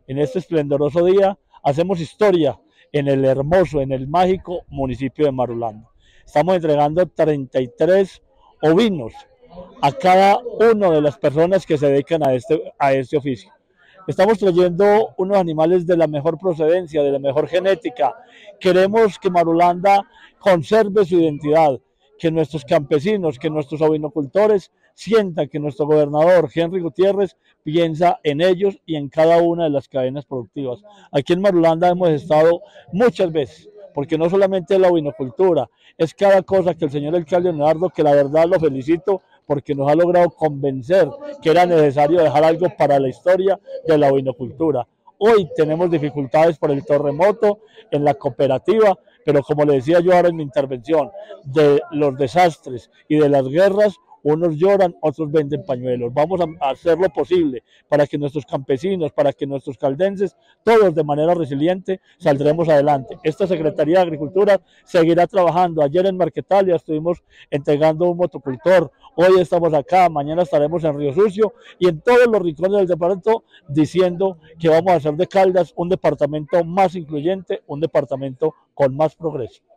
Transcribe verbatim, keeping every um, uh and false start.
en este esplendoroso día, hacemos historia en el hermoso, en el mágico municipio de Marulanda. Estamos entregando treinta y tres ovinos a cada una de las personas que se dedican a este, a este oficio. Estamos trayendo unos animales de la mejor procedencia, de la mejor genética. Queremos que Marulanda conserve su identidad, que nuestros campesinos, que nuestros ovinocultores sientan que nuestro gobernador Henry Gutiérrez piensa en ellos y en cada una de las cadenas productivas. Aquí en Marulanda hemos estado muchas veces, porque no solamente es la ovinocultura, es cada cosa que el señor alcalde Leonardo, que la verdad lo felicito, porque nos ha logrado convencer que era necesario dejar algo para la historia de la ovinocultura. Hoy tenemos dificultades por el terremoto en la cooperativa, pero como le decía yo ahora en mi intervención, de los desastres y de las guerras, unos lloran, otros venden pañuelos. Vamos a hacer lo posible para que nuestros campesinos, para que nuestros caldenses, todos de manera resiliente, saldremos adelante. Esta Secretaría de Agricultura seguirá trabajando. Ayer en Marquetalia estuvimos entregando un motocultor, hoy estamos acá, mañana estaremos en Río Sucio y en todos los rincones del departamento diciendo que vamos a hacer de Caldas un departamento más incluyente, un departamento con más progreso.